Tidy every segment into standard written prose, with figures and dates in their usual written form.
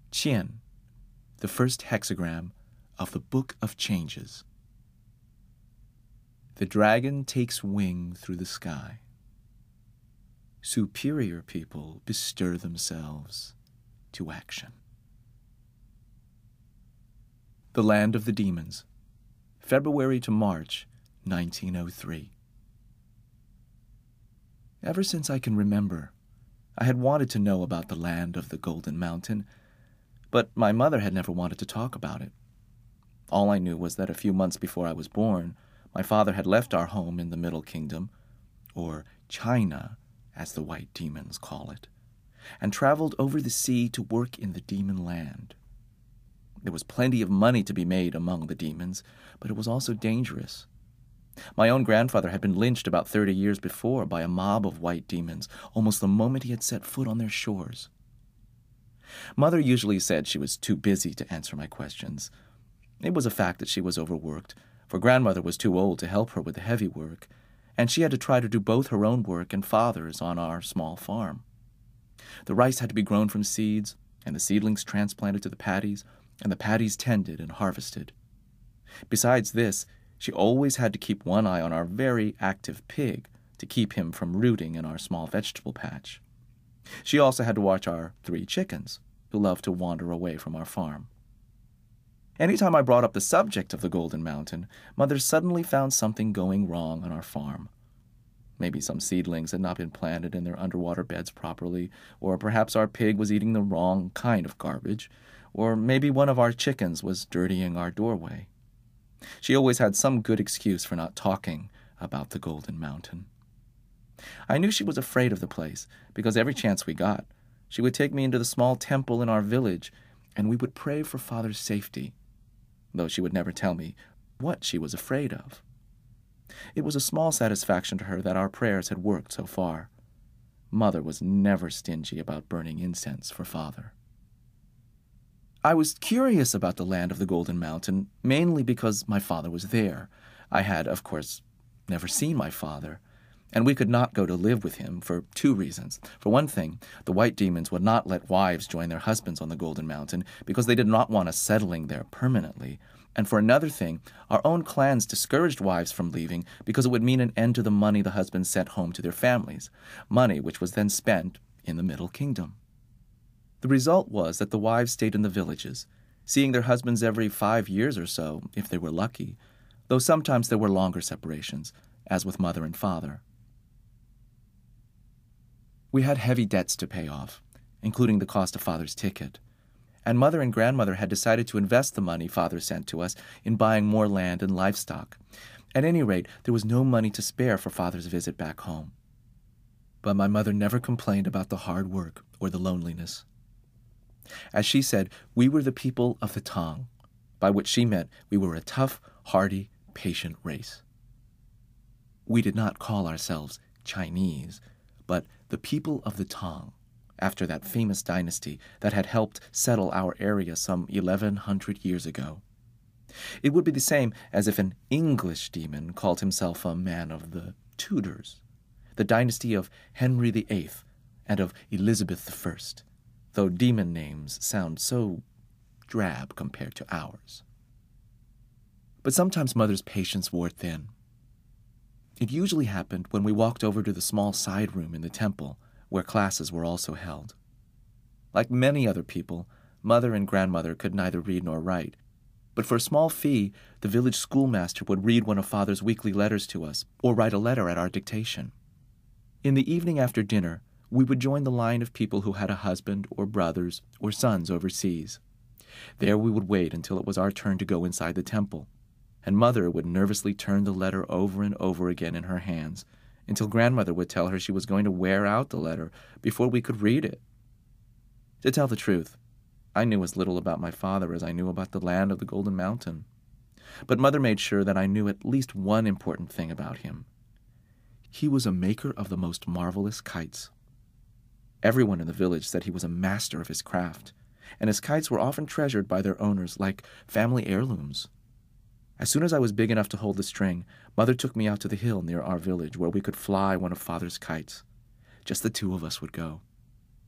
Qian, the first hexagram of the Book of Changes. The dragon takes wing through the sky. Superior people bestir themselves to action. The Land of the Demons, February to March, 1903. Ever since I can remember, I had wanted to know about the land of the Golden Mountain, but my mother had never wanted to talk about it. All I knew was that a few months before I was born, my father had left our home in the Middle Kingdom, or China, as the white demons call it, and traveled over the sea to work in the demon land. There was plenty of money to be made among the demons, but it was also dangerous. My own grandfather had been lynched about 30 years before by a mob of white demons, almost the moment he had set foot on their shores. Mother usually said she was too busy to answer my questions. It was a fact that she was overworked, for grandmother was too old to help her with the heavy work, and she had to try to do both her own work and father's on our small farm. The rice had to be grown from seeds, and the seedlings transplanted to the paddies, and the paddies tended and harvested. Besides this, she always had to keep one eye on our very active pig to keep him from rooting in our small vegetable patch. She also had to watch our 3 chickens, who loved to wander away from our farm. Anytime I brought up the subject of the Golden Mountain, Mother suddenly found something going wrong on our farm. Maybe some seedlings had not been planted in their underwater beds properly, or perhaps our pig was eating the wrong kind of garbage, or maybe one of our chickens was dirtying our doorway. She always had some good excuse for not talking about the Golden Mountain. I knew she was afraid of the place, because every chance we got, she would take me into the small temple in our village, and we would pray for Father's safety, though she would never tell me what she was afraid of. It was a small satisfaction to her that our prayers had worked so far. Mother was never stingy about burning incense for Father. I was curious about the land of the Golden Mountain, mainly because my father was there. I had, of course, never seen my father, and we could not go to live with him for 2 reasons. For one thing, the white demons would not let wives join their husbands on the Golden Mountain because they did not want us settling there permanently. And for another thing, our own clans discouraged wives from leaving because it would mean an end to the money the husbands sent home to their families, money which was then spent in the Middle Kingdom. The result was that the wives stayed in the villages, seeing their husbands every 5 years or so, if they were lucky, though sometimes there were longer separations, as with mother and father. We had heavy debts to pay off, including the cost of Father's ticket, and Mother and Grandmother had decided to invest the money Father sent to us in buying more land and livestock. At any rate, there was no money to spare for Father's visit back home. But my mother never complained about the hard work or the loneliness. As she said, we were the people of the Tang, by which she meant we were a tough, hardy, patient race. We did not call ourselves Chinese, but the people of the Tang, after that famous dynasty that had helped settle our area some 1,100 years ago. It would be the same as if an English demon called himself a man of the Tudors, the dynasty of Henry VIII and of Elizabeth I, though demon names sound so drab compared to ours. But sometimes Mother's patience wore thin. It usually happened when we walked over to the small side room in the temple, where classes were also held. Like many other people, Mother and Grandmother could neither read nor write, but for a small fee, the village schoolmaster would read one of Father's weekly letters to us, or write a letter at our dictation. In the evening after dinner, we would join the line of people who had a husband or brothers or sons overseas. There we would wait until it was our turn to go inside the temple, and Mother would nervously turn the letter over and over again in her hands, until Grandmother would tell her she was going to wear out the letter before we could read it. To tell the truth, I knew as little about my father as I knew about the land of the Golden Mountain. But Mother made sure that I knew at least one important thing about him. He was a maker of the most marvelous kites. Everyone in the village said he was a master of his craft, and his kites were often treasured by their owners like family heirlooms. As soon as I was big enough to hold the string, Mother took me out to the hill near our village where we could fly one of Father's kites. Just the 2 of us would go.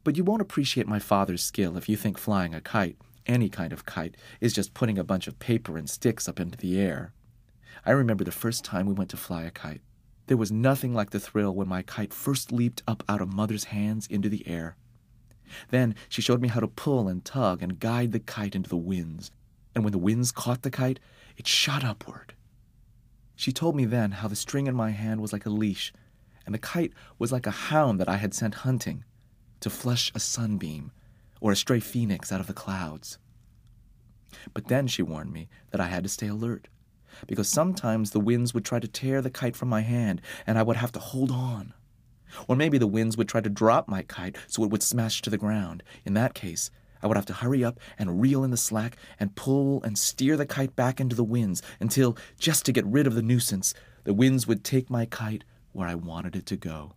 But you won't appreciate my father's skill if you think flying a kite, any kind of kite, is just putting a bunch of paper and sticks up into the air. I remember the first time we went to fly a kite. There was nothing like the thrill when my kite first leaped up out of Mother's hands into the air. Then she showed me how to pull and tug and guide the kite into the winds. And when the winds caught the kite, it shot upward. She told me then how the string in my hand was like a leash, and the kite was like a hound that I had sent hunting to flush a sunbeam or a stray phoenix out of the clouds. But then she warned me that I had to stay alert, because sometimes the winds would try to tear the kite from my hand, and I would have to hold on. Or maybe the winds would try to drop my kite so it would smash to the ground. In that case, I would have to hurry up and reel in the slack and pull and steer the kite back into the winds until, just to get rid of the nuisance, the winds would take my kite where I wanted it to go.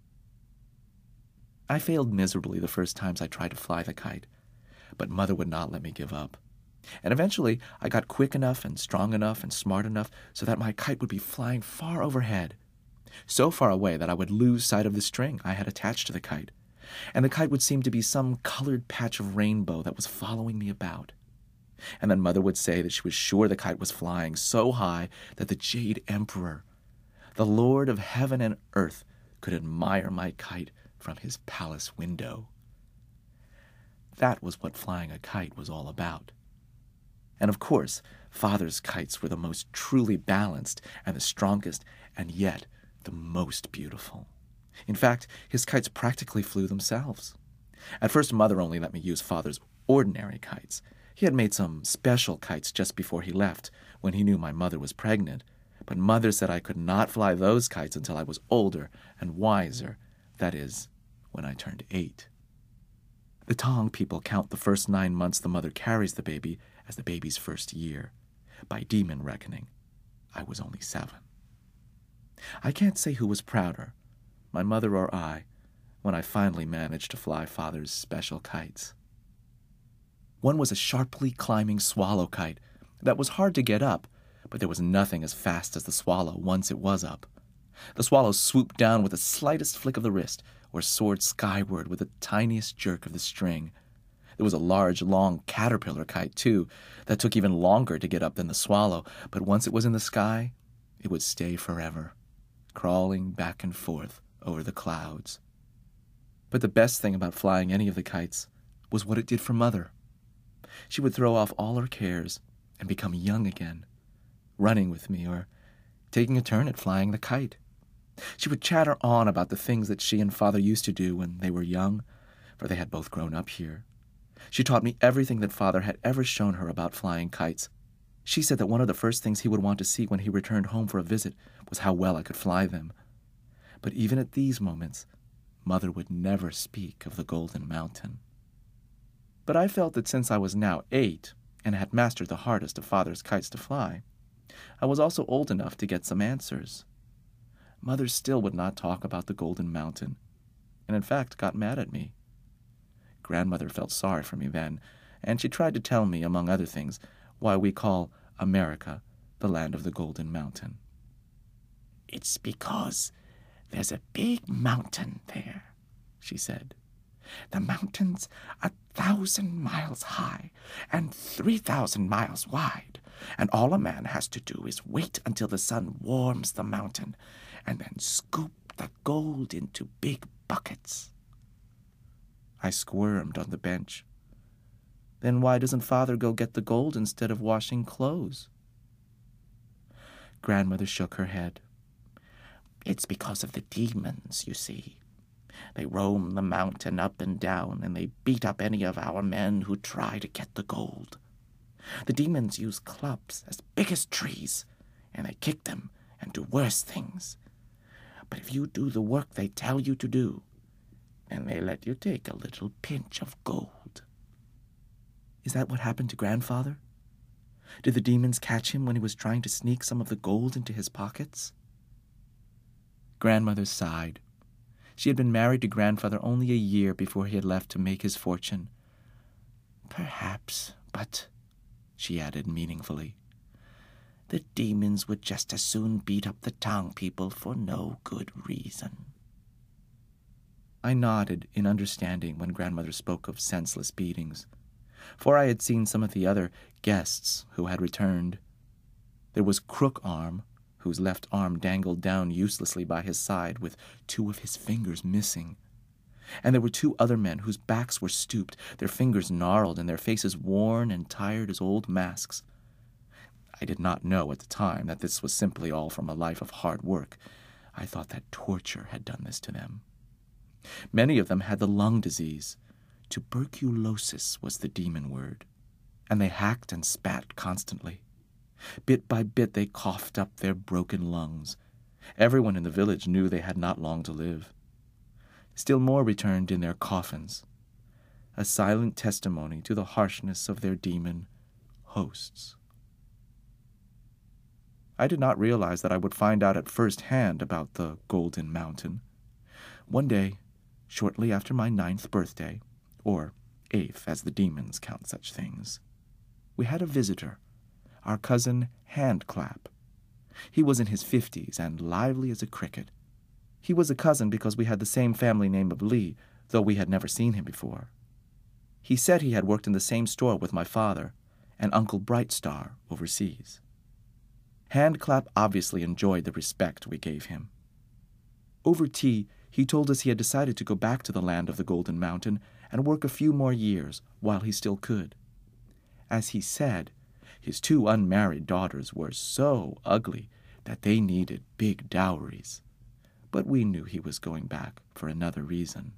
I failed miserably the first times I tried to fly the kite, but Mother would not let me give up. And eventually, I got quick enough and strong enough and smart enough so that my kite would be flying far overhead, so far away that I would lose sight of the string I had attached to the kite, and the kite would seem to be some colored patch of rainbow that was following me about. And then Mother would say that she was sure the kite was flying so high that the Jade Emperor, the Lord of heaven and earth, could admire my kite from his palace window. That was what flying a kite was all about. And of course, Father's kites were the most truly balanced and the strongest, and yet the most beautiful. In fact, his kites practically flew themselves. At first, Mother only let me use Father's ordinary kites. He had made some special kites just before he left, when he knew my mother was pregnant. But Mother said I could not fly those kites until I was older and wiser, that is, when I turned 8. The Tong people count the first 9 months the mother carries the baby as the baby's first year. By demon reckoning, I was only 7. I can't say who was prouder, my mother or I, when I finally managed to fly Father's special kites. One was a sharply climbing swallow kite that was hard to get up, but there was nothing as fast as the swallow once it was up. The swallow swooped down with the slightest flick of the wrist, or soared skyward with the tiniest jerk of the string. There was a large, long caterpillar kite, too, that took even longer to get up than the swallow, but once it was in the sky, it would stay forever, crawling back and forth over the clouds. But the best thing about flying any of the kites was what it did for Mother. She would throw off all her cares and become young again, running with me or taking a turn at flying the kite. She would chatter on about the things that she and Father used to do when they were young, for they had both grown up here. She taught me everything that Father had ever shown her about flying kites. She said that one of the first things he would want to see when he returned home for a visit was how well I could fly them. But even at these moments, Mother would never speak of the Golden Mountain. But I felt that since I was now 8 and had mastered the hardest of Father's kites to fly, I was also old enough to get some answers. Mother still would not talk about the Golden Mountain, and in fact got mad at me. Grandmother felt sorry for me then, and she tried to tell me, among other things, why we call America the land of the Golden Mountain. "It's because there's a big mountain there," she said. "The mountain's 1,000 miles high and 3,000 miles wide, and all a man has to do is wait until the sun warms the mountain and then scoop the gold into big buckets." I squirmed on the bench. Then why doesn't Father go get the gold instead of washing clothes? Grandmother shook her head. "It's because of the demons, you see. They roam the mountain up and down, and they beat up any of our men who try to get the gold. The demons use clubs as big as trees, and they kick them and do worse things. But if you do the work they tell you to do, then they let you take a little pinch of gold." Is that what happened to Grandfather? Did the demons catch him when he was trying to sneak some of the gold into his pockets? Grandmother sighed. She had been married to Grandfather only a year before he had left to make his fortune. "Perhaps, but," she added meaningfully, "the demons would just as soon beat up the Tang people for no good reason." I nodded in understanding when grandmother spoke of senseless beatings, for I had seen some of the other guests who had returned. There was Crook Arm, whose left arm dangled down uselessly by his side with 2 of his fingers missing. And there were 2 other men whose backs were stooped, their fingers gnarled, and their faces worn and tired as old masks. I did not know at the time that this was simply all from a life of hard work. I thought that torture had done this to them. Many of them had the lung disease. Tuberculosis was the demon word, and they hacked and spat constantly. Bit by bit they coughed up their broken lungs. Everyone in the village knew they had not long to live. Still more returned in their coffins, a silent testimony to the harshness of their demon hosts. I did not realize that I would find out at first hand about the Golden Mountain. One day, shortly after my 9th birthday, or 8th as the demons count such things, we had a visitor, our cousin Handclap. He was in his 50s and lively as a cricket. He was a cousin because we had the same family name of Lee, though we had never seen him before. He said he had worked in the same store with my father and Uncle Brightstar overseas. Handclap obviously enjoyed the respect we gave him. Over tea, he told us he had decided to go back to the land of the Golden Mountain and work a few more years while he still could. As he said, his 2 unmarried daughters were so ugly that they needed big dowries, but we knew he was going back for another reason.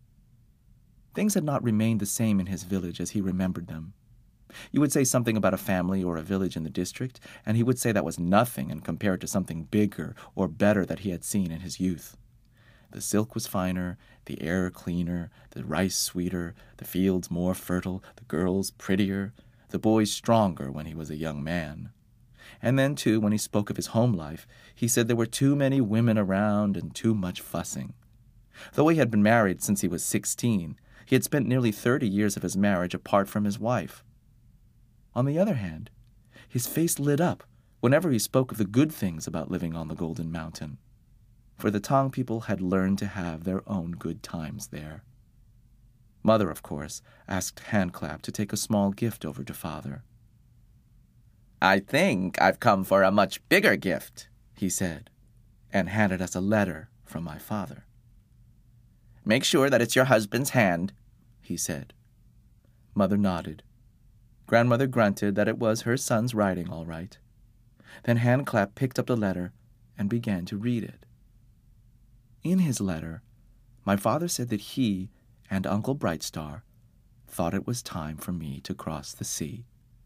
Things had not remained the same in his village as he remembered them. You would say something about a family or a village in the district, and he would say that was nothing and compare it to something bigger or better that he had seen in his youth. The silk was finer, the air cleaner, the rice sweeter, the fields more fertile, the girls prettier, the boys stronger when he was a young man. And then, too, when he spoke of his home life, he said there were too many women around and too much fussing. Though he had been married since he was 16, he had spent nearly 30 years of his marriage apart from his wife. On the other hand, his face lit up whenever he spoke of the good things about living on the Golden Mountain, for the Tong people had learned to have their own good times there. Mother, of course, asked Handclap to take a small gift over to Father. "I think I've come for a much bigger gift," he said, and handed us a letter from my father. "Make sure that it's your husband's hand," he said. Mother nodded. Grandmother grunted that it was her son's writing all right. Then Handclap picked up the letter and began to read it. In his letter, my father said that he and Uncle Brightstar thought it was time for me to cross the sea.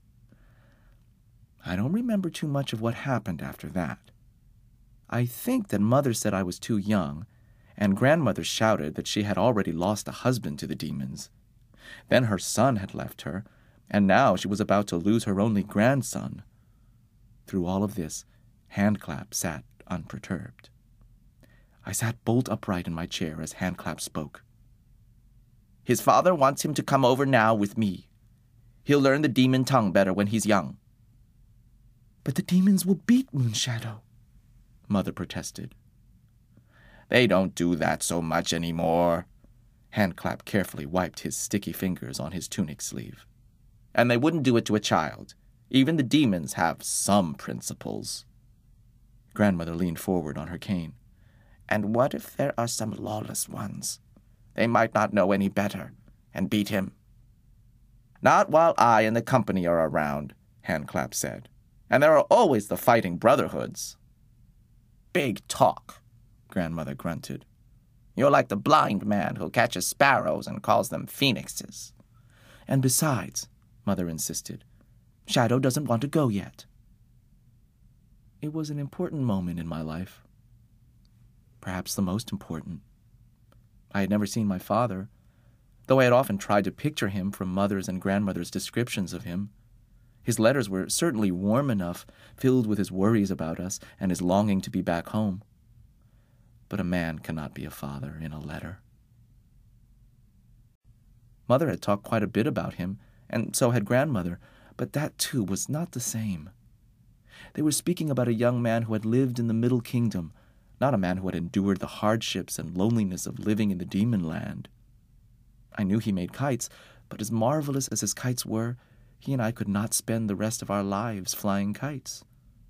I don't remember too much of what happened after that. I think that Mother said I was too young, and Grandmother shouted that she had already lost a husband to the demons. Then her son had left her, and now she was about to lose her only grandson. Through all of this, Handclap sat unperturbed. I sat bolt upright in my chair as Handclap spoke. "His father wants him to come over now with me. He'll learn the demon tongue better when he's young." "But the demons will beat Moonshadow," Mother protested. "They don't do that so much anymore." Handclap carefully wiped his sticky fingers on his tunic sleeve. "And they wouldn't do it to a child. Even the demons have some principles." Grandmother leaned forward on her cane. "And what if there are some lawless ones? They might not know any better, and beat him." "Not while I and the company are around," Handclap said. "And there are always the fighting brotherhoods." "Big talk," Grandmother grunted. "You're like the blind man who catches sparrows and calls them phoenixes." "And besides," Mother insisted, "Shadow doesn't want to go yet." It was an important moment in my life. Perhaps the most important. I had never seen my father, though I had often tried to picture him from Mother's and Grandmother's descriptions of him. His letters were certainly warm enough, filled with his worries about us and his longing to be back home. But a man cannot be a father in a letter. Mother had talked quite a bit about him, and so had Grandmother, but that too was not the same. They were speaking about a young man who had lived in the Middle Kingdom, not a man who had endured the hardships and loneliness of living in the demon land. I knew he made kites, but as marvelous as his kites were, he and I could not spend the rest of our lives flying kites.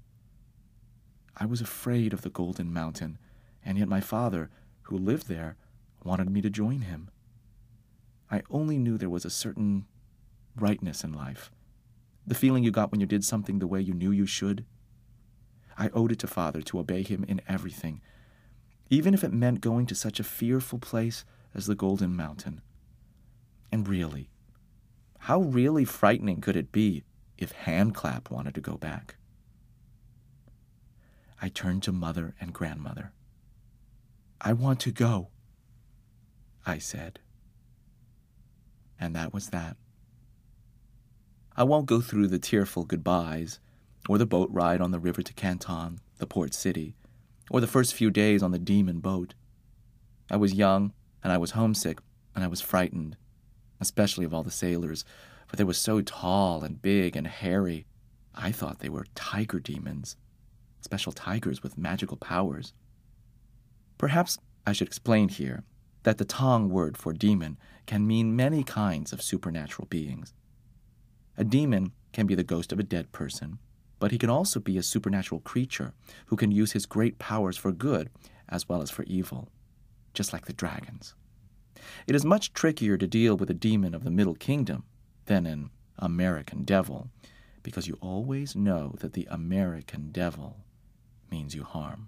I was afraid of the Golden Mountain, and yet my father, who lived there, wanted me to join him. I only knew there was a certain rightness in life, the feeling you got when you did something the way you knew you should. I owed it to Father to obey him in everything, even if it meant going to such a fearful place as the Golden Mountain. And really, how really frightening could it be if Handclap wanted to go back? I turned to Mother and Grandmother. "I want to go," I said. And that was that. I won't go through the tearful goodbyes, or the boat ride on the river to Canton, the port city, or the first few days on the demon boat. I was young, and I was homesick, and I was frightened, especially of all the sailors, for they were so tall and big and hairy. I thought they were tiger demons, special tigers with magical powers. Perhaps I should explain here that the Tong word for demon can mean many kinds of supernatural beings. A demon can be the ghost of a dead person, but he can also be a supernatural creature who can use his great powers for good as well as for evil, just like the dragons. It is much trickier to deal with a demon of the Middle Kingdom than an American devil, because you always know that the American devil means you harm.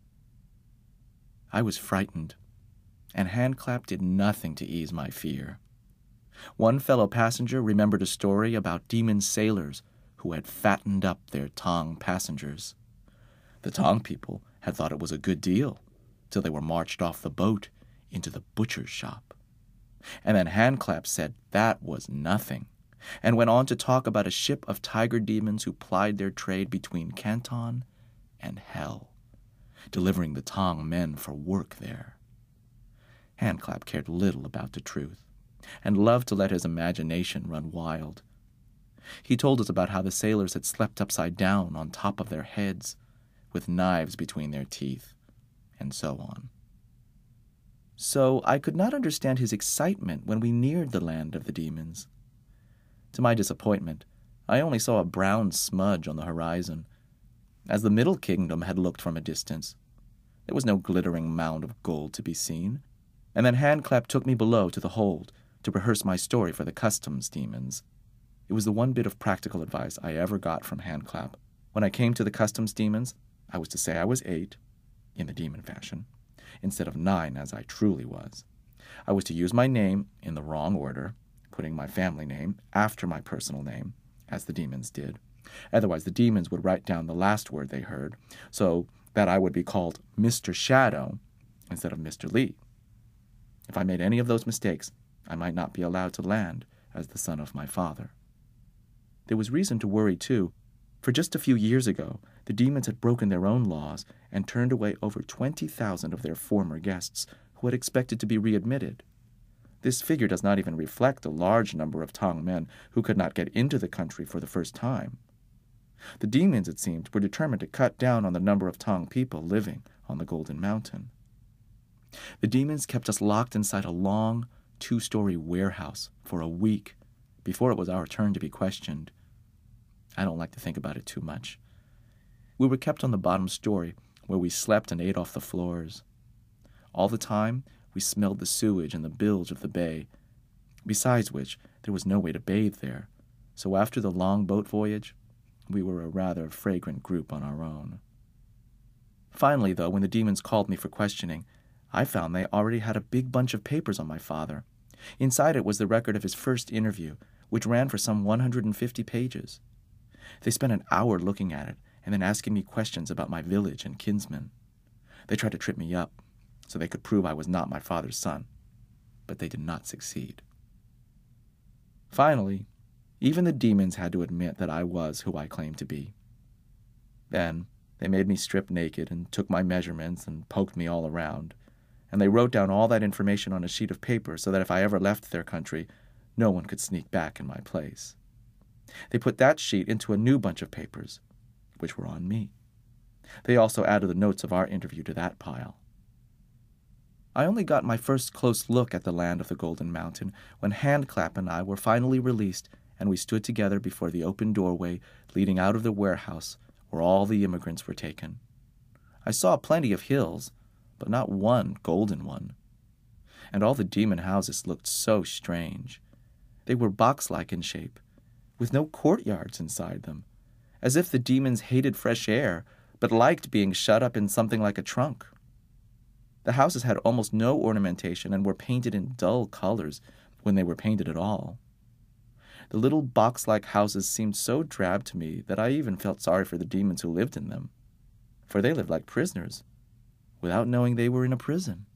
I was frightened, and Handclap did nothing to ease my fear. One fellow passenger remembered a story about demon sailors who had fattened up their Tong passengers. The Tong people had thought it was a good deal, till they were marched off the boat into the butcher's shop. And then Handclap said that was nothing, and went on to talk about a ship of tiger demons who plied their trade between Canton and Hell, delivering the Tong men for work there. Handclap cared little about the truth, and loved to let his imagination run wild. He told us about how the sailors had slept upside down on top of their heads, with knives between their teeth, and so on. So I could not understand his excitement when we neared the land of the demons. To my disappointment, I only saw a brown smudge on the horizon, as the Middle Kingdom had looked from a distance. There was no glittering mound of gold to be seen, and then Handclap took me below to the hold to rehearse my story for the customs demons. It was the one bit of practical advice I ever got from Handclap. When I came to the customs demons, I was to say I was 8, in the demon fashion, instead of 9 as I truly was. I was to use my name in the wrong order, putting my family name after my personal name, as the demons did. Otherwise, the demons would write down the last word they heard, so that I would be called Mr. Shadow instead of Mr. Lee. If I made any of those mistakes, I might not be allowed to land as the son of my father. There was reason to worry, too, for just a few years ago, the demons had broken their own laws and turned away over 20,000 of their former guests who had expected to be readmitted. This figure does not even reflect the large number of Tong men who could not get into the country for the first time. The demons, it seemed, were determined to cut down on the number of Tong people living on the Golden Mountain. The demons kept us locked inside a long, 2-story warehouse for a week before it was our turn to be questioned. I don't like to think about it too much. We were kept on the bottom story, where we slept and ate off the floors. All the time, we smelled the sewage and the bilge of the bay, besides which there was no way to bathe there, so after the long boat voyage, we were a rather fragrant group on our own. Finally, though, when the demons called me for questioning, I found they already had a big bunch of papers on my father. Inside it was the record of his first interview, which ran for some 150 pages. They spent an hour looking at it and then asking me questions about my village and kinsmen. They tried to trip me up so they could prove I was not my father's son, but they did not succeed. Finally, even the demons had to admit that I was who I claimed to be. Then they made me strip naked and took my measurements and poked me all around, and they wrote down all that information on a sheet of paper so that if I ever left their country, no one could sneak back in my place. They put that sheet into a new bunch of papers, which were on me. They also added the notes of our interview to that pile. I only got my first close look at the land of the Golden Mountain when Handclap and I were finally released and we stood together before the open doorway leading out of the warehouse where all the immigrants were taken. I saw plenty of hills, but not one golden one. And all the demon houses looked so strange. They were box-like in shape, with no courtyards inside them, as if the demons hated fresh air, but liked being shut up in something like a trunk. The houses had almost no ornamentation and were painted in dull colors when they were painted at all. The little box-like houses seemed so drab to me that I even felt sorry for the demons who lived in them, for they lived like prisoners, without knowing they were in a prison.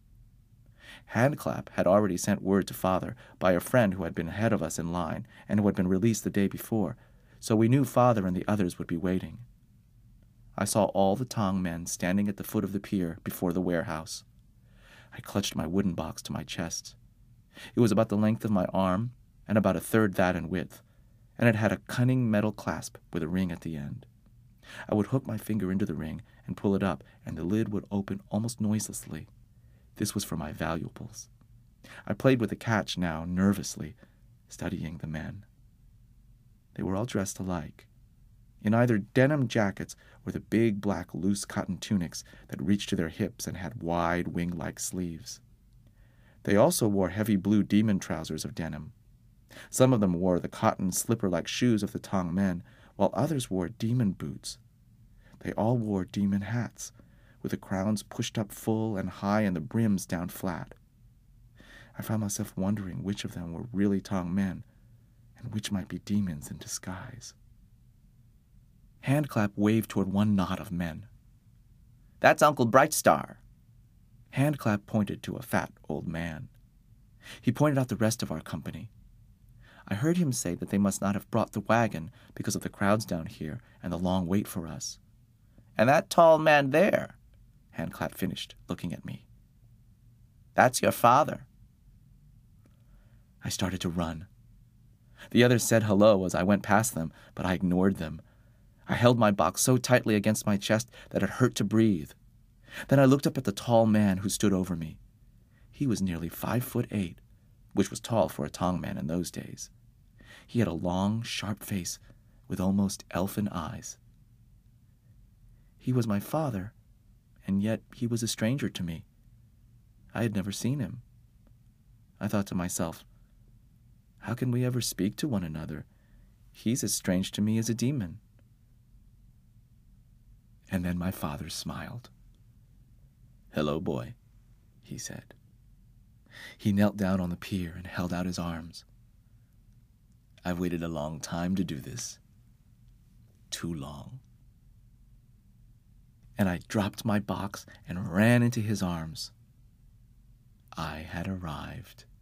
Handclap had already sent word to Father by a friend who had been ahead of us in line and who had been released the day before, so we knew Father and the others would be waiting. I saw all the Tong men standing at the foot of the pier before the warehouse. I clutched my wooden box to my chest. It was about the length of my arm and about a third that in width, and it had a cunning metal clasp with a ring at the end. I would hook my finger into the ring and pull it up, and the lid would open almost noiselessly. This was for my valuables. I played with the catch now, nervously, studying the men. They were all dressed alike, in either denim jackets or the big black loose cotton tunics that reached to their hips and had wide wing-like sleeves. They also wore heavy blue demon trousers of denim. Some of them wore the cotton slipper-like shoes of the Tong men, while others wore demon boots. They all wore demon hats, with the crowns pushed up full and high and the brims down flat. I found myself wondering which of them were really Tong men and which might be demons in disguise. Handclap waved toward one knot of men. "That's Uncle Brightstar." Handclap pointed to a fat old man. He pointed out the rest of our company. I heard him say that they must not have brought the wagon because of the crowds down here and the long wait for us. "And that tall man there," Handclap finished, looking at me. "That's your father." I started to run. The others said hello as I went past them, but I ignored them. I held my box so tightly against my chest that it hurt to breathe. Then I looked up at the tall man who stood over me. He was nearly 5'8", which was tall for a Tong man in those days. He had a long, sharp face with almost elfin eyes. He was my father, and yet he was a stranger to me. I had never seen him. I thought to myself, how can we ever speak to one another? He's as strange to me as a demon. And then my father smiled. "Hello, boy," he said. He knelt down on the pier and held out his arms. "I've waited a long time to do this. Too long." And I dropped my box and ran into his arms. I had arrived.